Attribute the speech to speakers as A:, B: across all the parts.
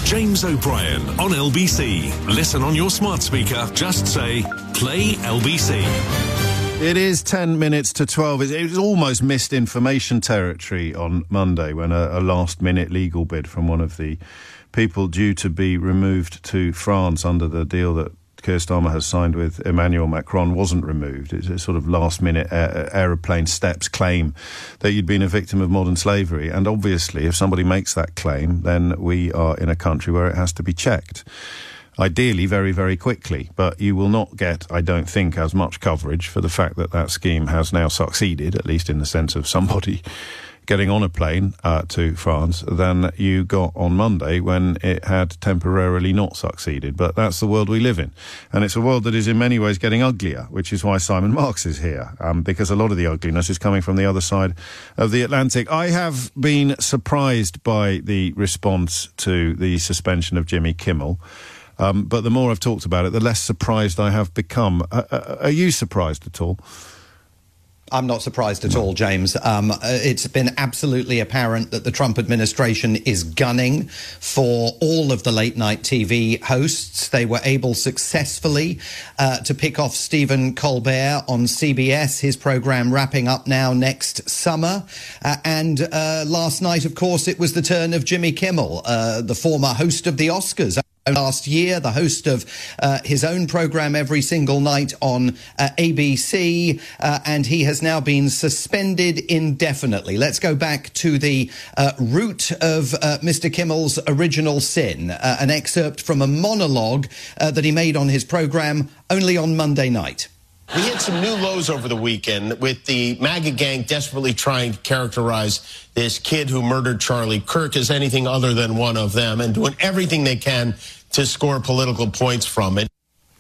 A: James O'Brien on LBC. Listen on your smart speaker. Just say, play LBC.
B: It is 10 minutes to 12. It was almost misinformation territory on Monday when a last-minute legal bid from one of the people due to be removed to France under the deal that Keir Starmer has signed with Emmanuel Macron wasn't removed. It's a sort of last-minute aeroplane steps claim that you'd been a victim of modern slavery. And obviously, if somebody makes that claim, then we are in a country where it has to be checked. Ideally, very, very quickly. But you will not get, I don't think, as much coverage for the fact that that scheme has now succeeded, at least in the sense of somebody getting on a plane to France, than you got on Monday when it had temporarily not succeeded. But that's the world we live in. And it's a world that is in many ways getting uglier, which is why Simon Marks is here, because a lot of the ugliness is coming from the other side of the Atlantic. I have been surprised by the response to the suspension of Jimmy Kimmel. But the more I've talked about it, the less surprised I have become. Are you surprised at all?
C: I'm not surprised at all, James. It's been absolutely apparent that the Trump administration is gunning for all of the late-night TV hosts. They were able successfully to pick off Stephen Colbert on CBS, his programme wrapping up now next summer. And last night, of course, it was the turn of Jimmy Kimmel, the former host of the Oscars. Last year, the host of his own programme every single night on ABC, and he has now been suspended indefinitely. Let's go back to the root of Mr. Kimmel's original sin, an excerpt from a monologue that he made on his programme only on Monday night.
D: We hit some new lows over the weekend with the MAGA gang desperately trying to characterize this kid who murdered Charlie Kirk as anything other than one of them and doing everything they can to score political points from it.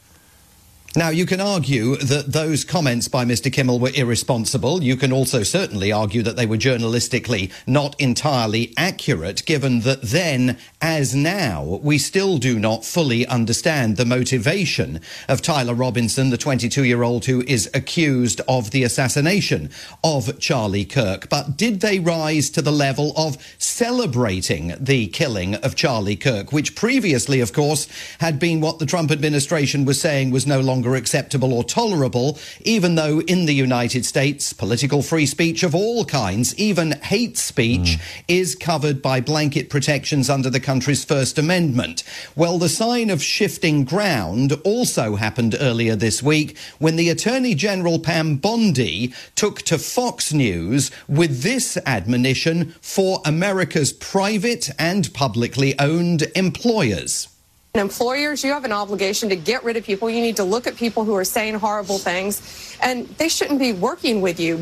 C: Now, you can argue that those comments by Mr. Kimmel were irresponsible. You can also certainly argue that they were journalistically not entirely accurate, given that then, as now, we still do not fully understand the motivation of Tyler Robinson, the 22-year-old who is accused of the assassination of Charlie Kirk. But did they rise to the level of celebrating the killing of Charlie Kirk, which previously, of course, had been what the Trump administration was saying was no longer acceptable or tolerable, even though in the United States, political free speech of all kinds, even hate speech, is covered by blanket protections under the country's First Amendment. Well, the sign of shifting ground also happened earlier this week when the Attorney General Pam Bondi took to Fox News with this admonition for America's private and publicly owned employers.
E: Employers, you have an obligation to get rid of people. You need to look at people who are saying horrible things, and they shouldn't be working with you.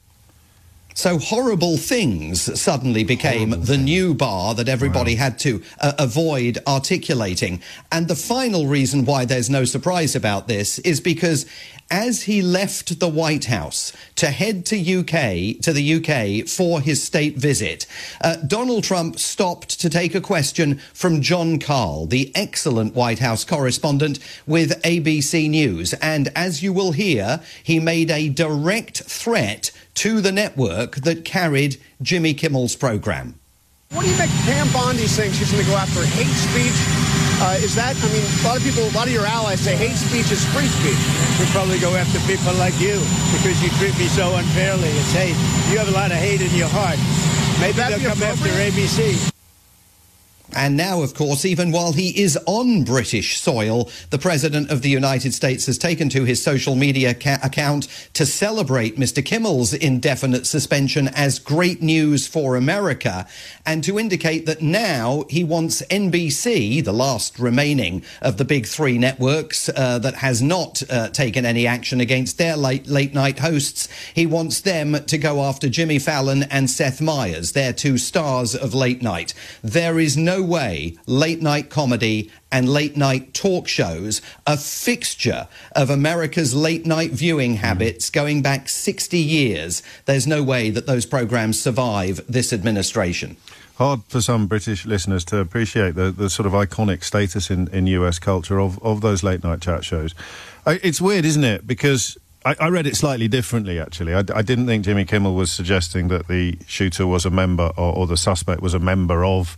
C: So horrible things suddenly became the new bar that everybody had to avoid articulating. And the final reason why there's no surprise about this is because as he left the White House to head to the UK for his state visit, Donald Trump stopped to take a question from John Karl, the excellent White House correspondent with ABC News. And as you will hear, he made a direct threat to the network that carried Jimmy Kimmel's program.
F: What do you make Pam Bondi saying she's going to go after hate speech? Is that, I mean, a lot of your allies say hate speech is free speech.
G: We'll probably go after people like you because you treat me so unfairly. It's hate. You have a lot of hate in your heart. Maybe they'll come after ABC.
C: And now, of course, even while he is on British soil, the President of the United States has taken to his social media account to celebrate Mr. Kimmel's indefinite suspension as great news for America and to indicate that now he wants NBC, the last remaining of the big three networks that has not taken any action against their late-night hosts, he wants them to go after Jimmy Fallon and Seth Meyers, their two stars of late night. There is no way late-night comedy and late-night talk shows, a fixture of America's late-night viewing habits going back 60 years, there's no way that those programs survive this administration.
B: Hard for some British listeners to appreciate the sort of iconic status in US culture of those late-night chat shows. It's weird, isn't it? Because I read it slightly differently, actually. I didn't think Jimmy Kimmel was suggesting that the shooter was a member or the suspect was a member of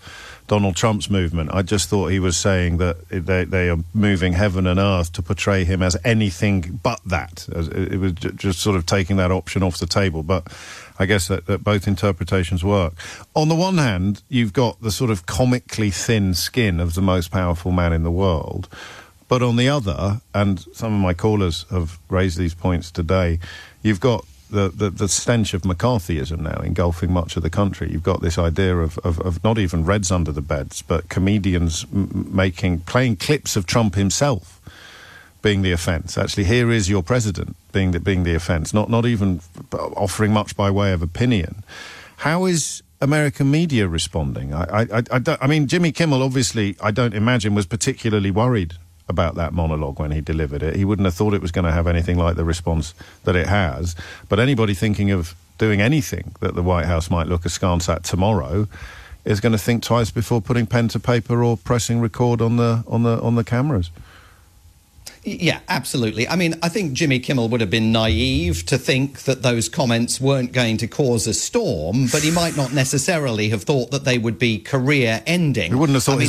B: Donald Trump's movement. I just thought he was saying that they are moving heaven and earth to portray him as anything but that. It was just sort of taking that option off the table. But I guess that both interpretations work. On the one hand, you've got the sort of comically thin skin of the most powerful man in the world. But on the other, and some of my callers have raised these points today, you've got the stench of McCarthyism now engulfing much of the country. You've got this idea of not even Reds under the beds, but comedians playing clips of Trump himself being the offence. Actually, here is your president being the offence, not even offering much by way of opinion. How is American media responding? I mean, Jimmy Kimmel, obviously, I don't imagine was particularly worried about that monologue when he delivered it. He wouldn't have thought it was going to have anything like the response that it has. But anybody thinking of doing anything that the White House might look askance at tomorrow is going to think twice before putting pen to paper or pressing record on the cameras.
C: Yeah, absolutely. I mean, I think Jimmy Kimmel would have been naive to think that those comments weren't going to cause a storm, but he might not necessarily have thought that they would be career-ending.
B: He wouldn't have thought his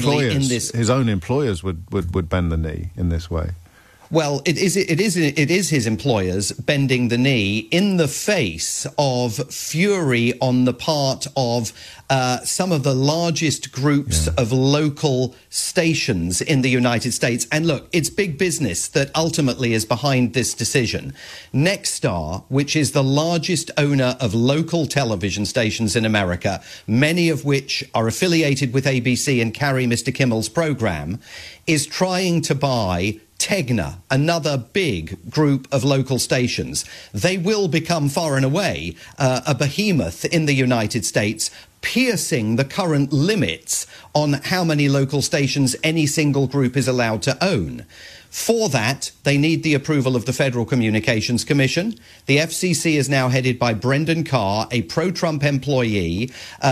B: own employers would bend the knee in this way.
C: Well, it is his employers bending the knee in the face of fury on the part of some of the largest groups of local stations in the United States. And look, it's big business that ultimately is behind this decision. Nexstar, which is the largest owner of local television stations in America, many of which are affiliated with ABC and carry Mr. Kimmel's program, is trying to buy Tegna, another big group of local stations. They will become far and away a behemoth in the United States, piercing the current limits on how many local stations any single group is allowed to own. For that, they need the approval of the Federal Communications Commission. The FCC is now headed by Brendan Carr, a pro-Trump appointee,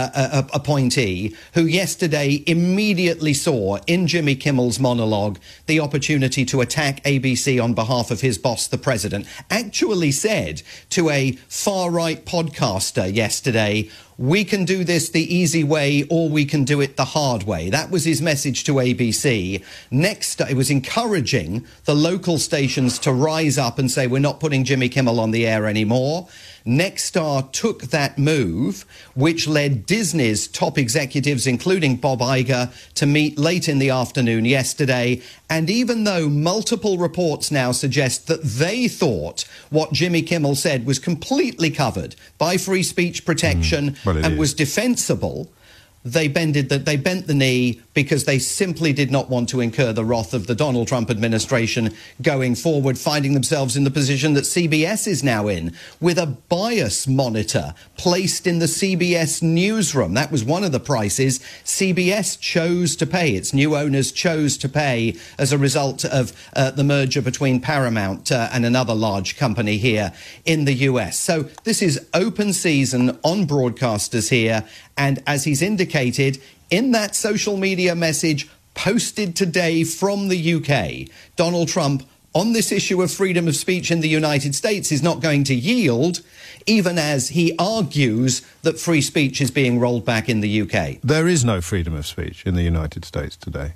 C: who yesterday immediately saw in Jimmy Kimmel's monologue the opportunity to attack ABC on behalf of his boss, the president. Actually said to a far-right podcaster yesterday, "We can do this the easy way or we can do it the hard way." That was his message to ABC. Next, it was encouraging the local stations to rise up and say, we're not putting Jimmy Kimmel on the air anymore. Nexstar took that move, which led Disney's top executives, including Bob Iger, to meet late in the afternoon yesterday. And even though multiple reports now suggest that they thought what Jimmy Kimmel said was completely covered by free speech protection and was defensible, they bent the knee because they simply did not want to incur the wrath of the Donald Trump administration going forward, finding themselves in the position that CBS is now in, with a bias monitor placed in the CBS newsroom. That was one of the prices CBS chose to pay. Its new owners chose to pay as a result of the merger between Paramount and another large company here in the US. So this is open season on broadcasters here. And as he's indicated in that social media message posted today from the UK, Donald Trump, on this issue of freedom of speech in the United States, is not going to yield, even as he argues that free speech is being rolled back in the UK.
B: There is no freedom of speech in the United States today.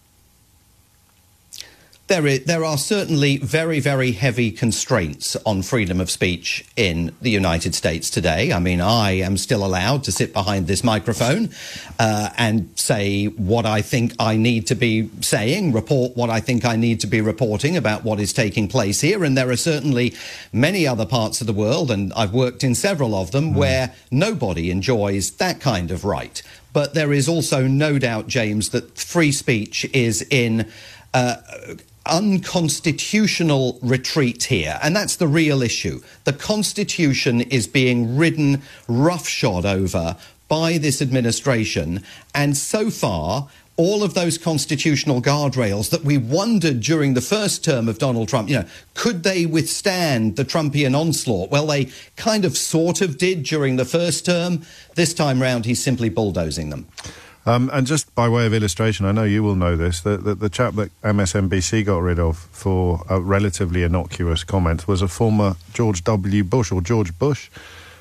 C: There are certainly very, very heavy constraints on freedom of speech in the United States today. I mean, I am still allowed to sit behind this microphone and say what I think I need to be saying, report what I think I need to be reporting about what is taking place here. And there are certainly many other parts of the world, and I've worked in several of them, where nobody enjoys that kind of right. But there is also no doubt, James, that free speech is in unconstitutional retreat here, and that's the real issue. The Constitution is being ridden roughshod over by this administration, and so far all of those constitutional guardrails that we wondered during the first term of Donald Trump, could they withstand the Trumpian onslaught? Well, they kind of sort of did during the first term. This time round, he's simply bulldozing them.
B: And just by way of illustration, I know you will know this, the chap that MSNBC got rid of for relatively innocuous comments was a former George W. Bush, or George Bush,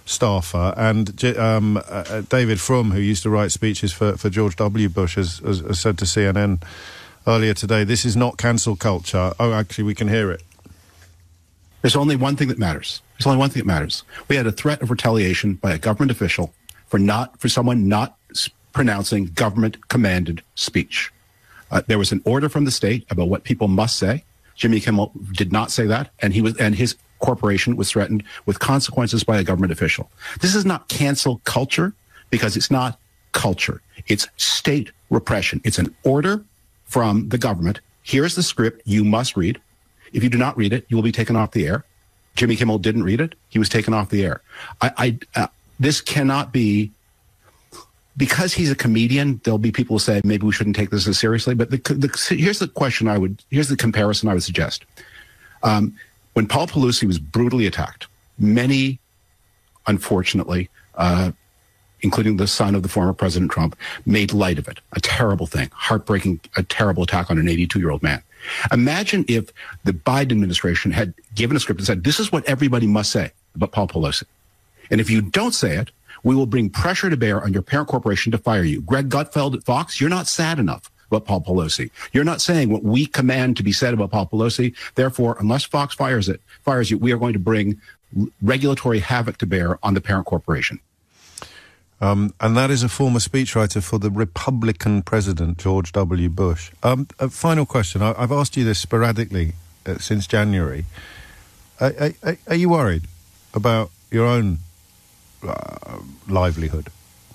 B: staffer, and David Frum, who used to write speeches for George W. Bush, has said to CNN earlier today, this is not cancel culture. Oh, actually, we can hear it.
H: There's only one thing that matters. There's only one thing that matters. We had a threat of retaliation by a government official for someone not pronouncing government-commanded speech. There was an order from the state about what people must say. Jimmy Kimmel did not say that, and his corporation was threatened with consequences by a government official. This is not cancel culture because it's not culture. It's state repression. It's an order from the government. Here's the script you must read. If you do not read it, you will be taken off the air. Jimmy Kimmel didn't read it. He was taken off the air. This cannot be, because he's a comedian, there'll be people who say maybe we shouldn't take this as seriously. But here's the comparison I would suggest. When Paul Pelosi was brutally attacked, many, unfortunately, including the son of the former President Trump, made light of it. A terrible thing, heartbreaking, a terrible attack on an 82-year-old man. Imagine if the Biden administration had given a script and said, this is what everybody must say about Paul Pelosi. And if you don't say it, we will bring pressure to bear on your parent corporation to fire you. Greg Gutfeld at Fox, you're not sad enough about Paul Pelosi. You're not saying what we command to be said about Paul Pelosi. Therefore, unless Fox fires you, we are going to bring regulatory havoc to bear on the parent corporation.
B: And that is a former speechwriter for the Republican president, George W. Bush. A final question. I've asked you this sporadically since January. Are you worried about your own livelihood?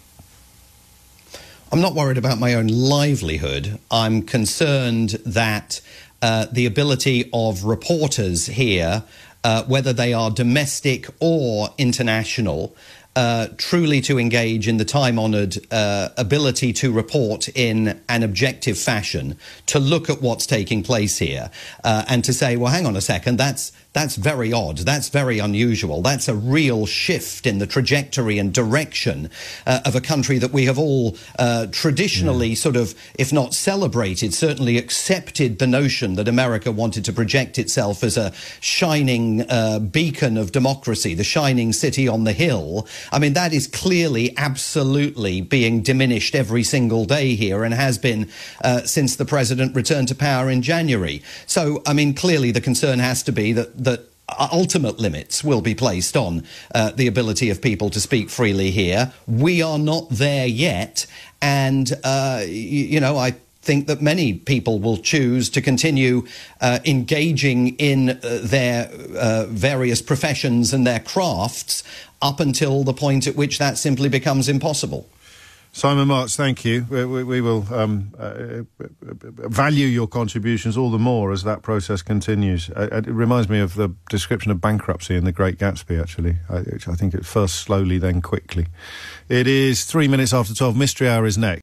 C: I'm not worried about my own livelihood. I'm concerned that the ability of reporters here, whether they are domestic or international, truly to engage in the time-honoured ability to report in an objective fashion, to look at what's taking place here, and to say, well, hang on a second, that's very odd, that's very unusual, that's a real shift in the trajectory and direction of a country that we have all traditionally sort of, if not celebrated, certainly accepted the notion that America wanted to project itself as a shining beacon of democracy, the shining city on the hill. I mean, that is clearly absolutely being diminished every single day here, and has been since the president returned to power in January. So, I mean, clearly the concern has to be that ultimate limits will be placed on the ability of people to speak freely here. We are not there yet, and, I think that many people will choose to continue engaging in their various professions and their crafts up until the point at which that simply becomes impossible.
B: Simon Marks, thank you. We will value your contributions all the more as that process continues. It reminds me of the description of bankruptcy in The Great Gatsby, actually. I think it's first slowly, then quickly. It is 3 minutes after 12. Mystery Hour is next.